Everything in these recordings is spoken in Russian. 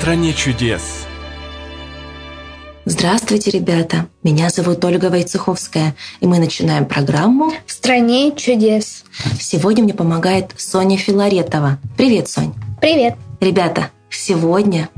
стране чудес. Здравствуйте, ребята! Меня зовут Ольга Войцеховская, и мы начинаем программу «В стране чудес». Сегодня мне помогает Соня Филаретова. Привет, Сонь! Привет! Ребята, сегодня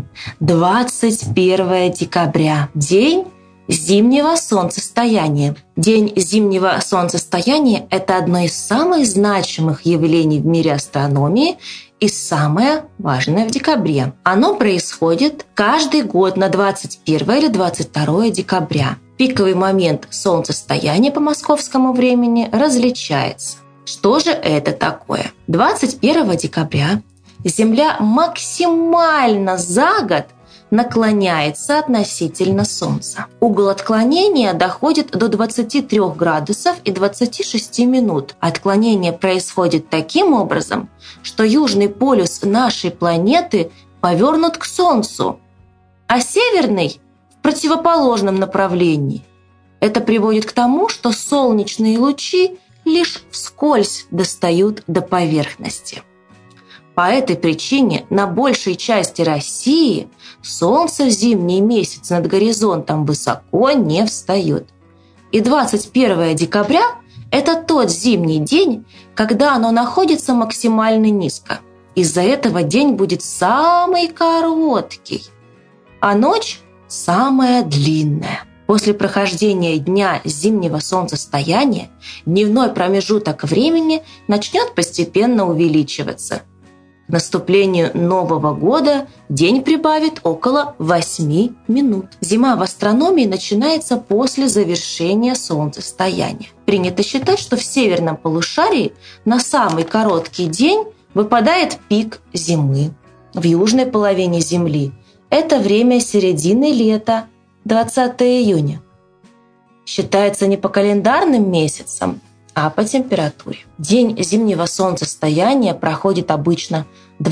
21 декабря, день зимнего солнцестояния. День зимнего солнцестояния – это одно из самых значимых явлений в мире астрономии и самое важное в декабре. Оно происходит каждый год на 21 или 22 декабря. Пиковый момент солнцестояния по московскому времени различается. Что же это такое? 21 декабря Земля максимально за год наклоняется относительно Солнца. Угол отклонения доходит до 23 градусов и 26 минут. Отклонение происходит таким образом, что южный полюс нашей планеты повернут к Солнцу, а северный – в противоположном направлении. Это приводит к тому, что солнечные лучи лишь вскользь достают до поверхности. По этой причине на большей части России Солнце в зимний месяц над горизонтом высоко не встает. И 21 декабря – это тот зимний день, когда оно находится максимально низко. Из-за этого день будет самый короткий, а ночь – самая длинная. После прохождения дня зимнего солнцестояния дневной промежуток времени начнет постепенно увеличиваться. К наступлению Нового года день прибавит около 8 минут. Зима в астрономии начинается после завершения солнцестояния. Принято считать, что в северном полушарии на самый короткий день выпадает пик зимы. В южной половине Земли это время середины лета, 20 июня. Считается не по календарным месяцам, а по температуре. День зимнего солнцестояния проходит обычно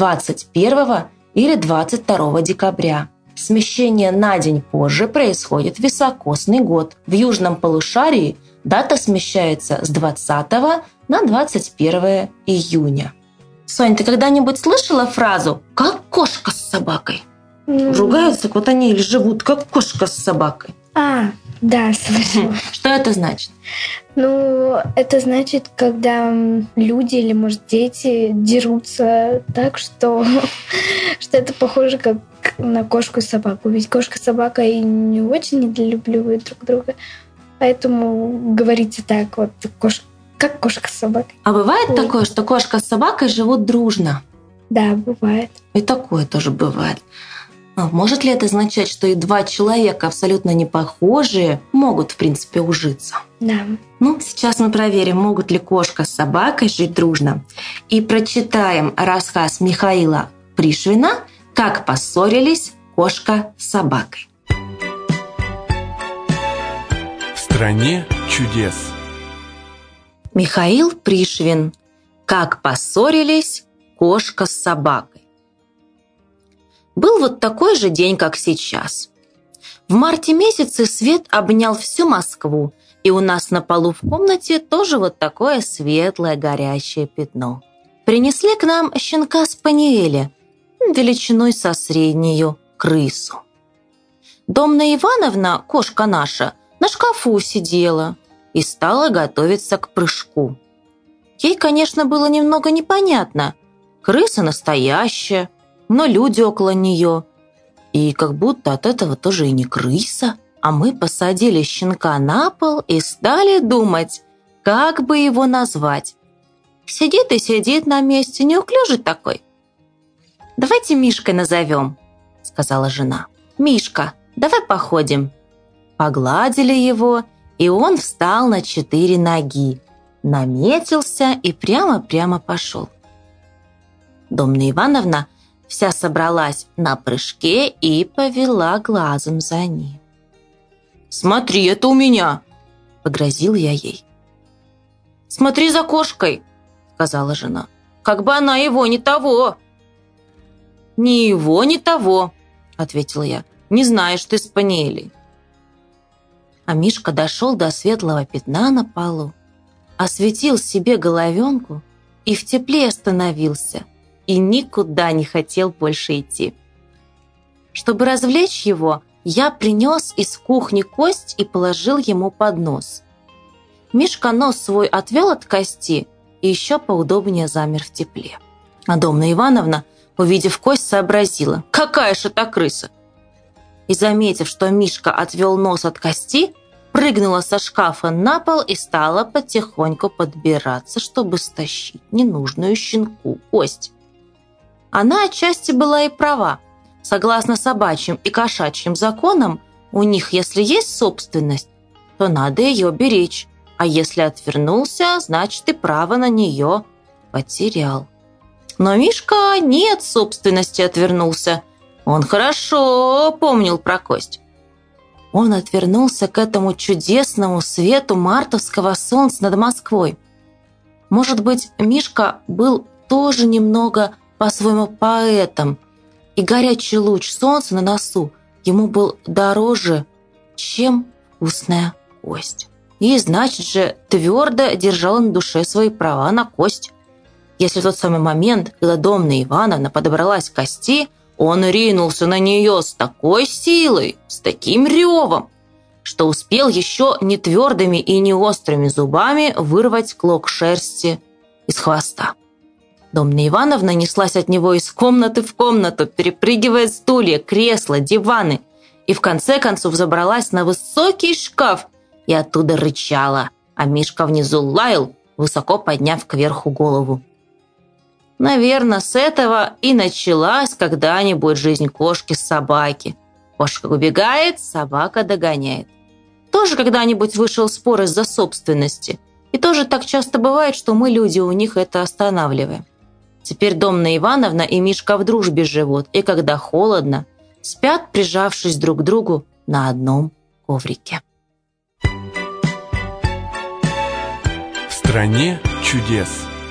21 или 22 декабря. Смещение на день позже происходит в високосный год. В южном полушарии дата смещается с 20 на 21 июня. Сонь, ты когда-нибудь слышала фразу «как кошка с собакой»? Ругаются, вот они или живут, как кошка с собакой. Да, слышала. Что это значит? Это значит, когда люди или, может, дети дерутся так, что это похоже как на кошку и собаку. Ведь кошка и собака и не очень недолюбливают друг друга. Поэтому говорите так, вот как кошка с собакой. А бывает такое, что кошка с собакой живут дружно? Да, бывает. И такое тоже бывает. Может ли это означать, что и два человека абсолютно не похожие могут, в принципе, ужиться? Да. Сейчас мы проверим, могут ли кошка с собакой жить дружно. И прочитаем рассказ Михаила Пришвина «Как поссорились кошка с собакой». В стране чудес. Михаил Пришвин «Как поссорились кошка с собакой». Был вот такой же день, как сейчас. В марте месяце свет обнял всю Москву, и у нас на полу в комнате тоже вот такое светлое горящее пятно. Принесли к нам щенка-спаниеля, величиной со среднюю крысу. Домна Ивановна, кошка наша, на шкафу сидела и стала готовиться к прыжку. Ей, конечно, было немного непонятно. Крыса настоящая, но люди около нее. И как будто от этого тоже и не крыса. А мы посадили щенка на пол и стали думать, как бы его назвать. Сидит и сидит на месте, неуклюжий такой. «Давайте Мишкой назовем», — сказала жена. «Мишка, давай походим». Погладили его, и он встал на 4 ноги, наметился и прямо-прямо пошел. Домна Ивановна вся собралась на прыжке и повела глазом за ним. «Смотри, это у меня!» – погрозил я ей. «Смотри за кошкой!» – сказала жена. «Как бы она его не того!» «Ни его, ни того!» – ответил я. «Не знаешь ты спаниелей!» А Мишка дошел до светлого пятна на полу, осветил себе головенку и в тепле остановился, и никуда не хотел больше идти. Чтобы развлечь его, я принес из кухни кость и положил ему под нос. Мишка нос свой отвел от кости и еще поудобнее замер в тепле. А Домна Ивановна, увидев кость, сообразила: какая ж это крыса! И, заметив, что Мишка отвел нос от кости, прыгнула со шкафа на пол и стала потихоньку подбираться, чтобы стащить ненужную щенку кость. Она отчасти была и права. Согласно собачьим и кошачьим законам, у них, если есть собственность, то надо ее беречь, а если отвернулся, значит и право на нее потерял. Но Мишка не от собственности отвернулся. Он хорошо помнил про кость. Он отвернулся к этому чудесному свету мартовского солнца над Москвой. Может быть, Мишка был тоже немного по-своему поэтом, и горячий луч солнца на носу ему был дороже, чем вкусная кость. И, значит же, твердо держал на душе свои права на кость. Если в тот самый момент, когда Домна Ивановна подобралась к кости, он ринулся на нее с такой силой, с таким ревом, что успел еще не твердыми и не острыми зубами вырвать клок шерсти из хвоста. Домна Ивановна неслась от него из комнаты в комнату, перепрыгивая стулья, кресла, диваны, и в конце концов забралась на высокий шкаф и оттуда рычала, а Мишка внизу лаял, высоко подняв кверху голову. Наверное, с этого и началась когда-нибудь жизнь кошки-собаки. Кошка убегает, собака догоняет. Тоже когда-нибудь вышел спор из-за собственности. И тоже так часто бывает, что мы, люди, у них это останавливаем. Теперь Домна Ивановна и Мишка в дружбе живут, и когда холодно, спят, прижавшись друг к другу на одном коврике. В стране чудес.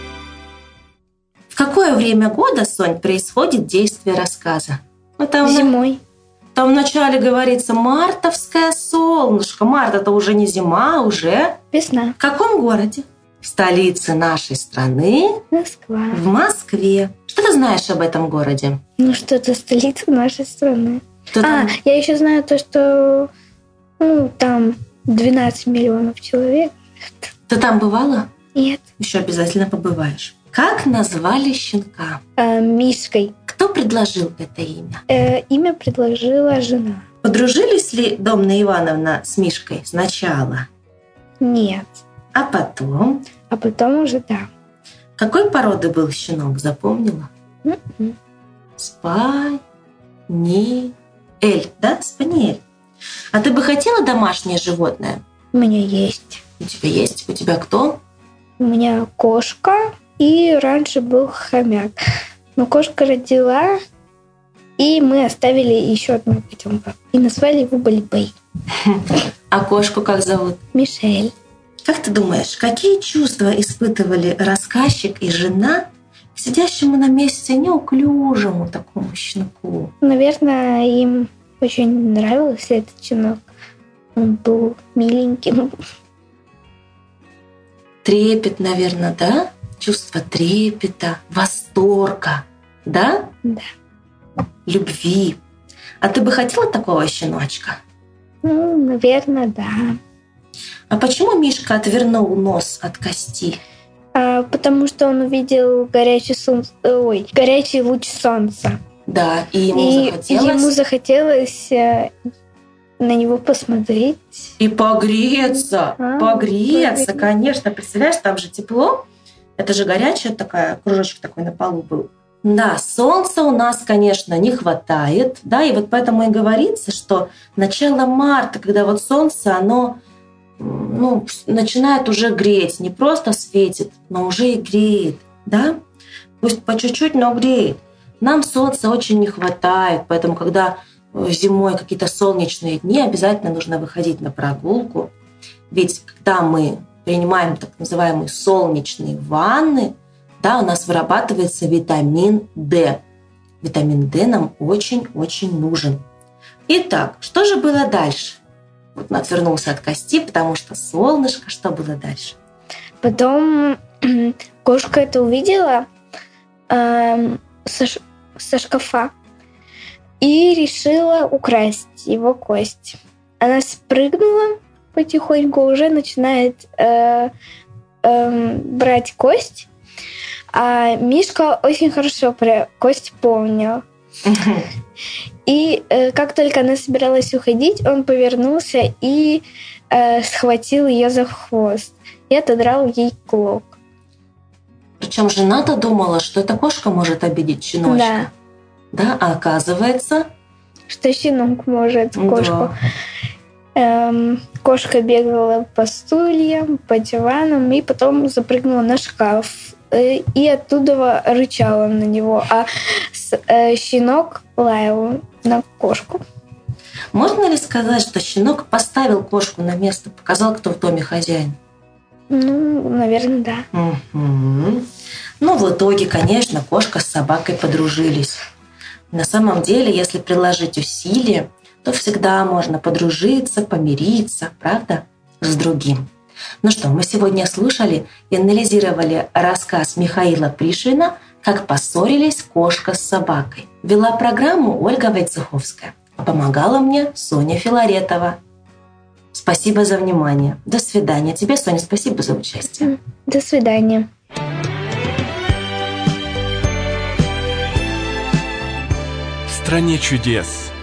В какое время года, Сонь, происходит действие рассказа? Зимой. Там вначале говорится «мартовское солнышко». Март – это уже не зима, уже… Весна. В каком городе? В столице нашей страны. Москва. В Москве. Что ты знаешь об этом городе? Ну, что это столица нашей страны. Кто там? Я еще знаю то, что там 12 миллионов человек. Ты там бывала? Нет. Еще обязательно побываешь. Как назвали щенка? Мишкой. Кто предложил это имя? Имя предложила жена. Подружились ли Домна Ивановна с Мишкой сначала? Нет. А потом? А потом уже да. Какой породы был щенок, запомнила? Спаниэль, да? Спаниэль. А ты бы хотела домашнее животное? У меня есть. У тебя есть? У тебя кто? У меня кошка, и раньше был хомяк. Но кошка родила, и мы оставили еще одного котенка. И назвали его Бальбей. А кошку как зовут? Мишель. Как ты думаешь, какие чувства испытывали рассказчик и жена к сидящему на месте неуклюжему такому щенку? Наверное, им очень нравился этот щенок. Он был миленьким. Трепет, наверное, да? Чувство трепета, восторга, да? Да. Любви. А ты бы хотела такого щеночка? Наверное, да. А почему Мишка отвернул нос от кости? Потому что он увидел горячий луч солнца. Да, и ему захотелось на него посмотреть. И погреться. Погреться, конечно. Представляешь, там же тепло. Это же горячая такая, кружочек такой на полу был. Да, солнца у нас, конечно, не хватает. Да, и вот поэтому и говорится, что начало марта, когда вот солнце, оно начинает уже греть. Не просто светит, но уже и греет. Да? Пусть по чуть-чуть, но греет. Нам солнца очень не хватает, поэтому когда зимой какие-то солнечные дни, обязательно нужно выходить на прогулку. Ведь когда мы принимаем так называемые солнечные ванны, да, у нас вырабатывается витамин D. Витамин D нам очень-очень нужен. Итак, что же было дальше? Вот он отвернулся от кости, потому что солнышко. Что было дальше? Потом кошка это увидела со шкафа. и решила украсть его кость. Она спрыгнула потихоньку, уже начинает брать кость, а Мишка очень хорошо про кость помнил. И как только она собиралась уходить, он повернулся и схватил ее за хвост и отодрал ей клок. Причем жена-то думала, что эта кошка может обидеть щеночка. Да, а оказывается... Что щенок может кошку. Да. Кошка бегала по стульям, по диванам и потом запрыгнула на шкаф. И оттуда рычала на него, а щенок лаял на кошку. Можно ли сказать, что щенок поставил кошку на место, показал, кто в доме хозяин? Ну, наверное, да. Угу. Ну, в итоге, конечно, кошка с собакой подружились. На самом деле, если приложить усилия, то всегда можно подружиться, помириться, правда, с другим. Ну что, мы сегодня слушали и анализировали рассказ Михаила Пришвина «Как поссорились кошка с собакой». Вела программу Ольга Войцеховская. Помогала мне Соня Филаретова. Спасибо за внимание. До свидания. Тебе, Соня, спасибо за участие. До свидания. В стране чудес.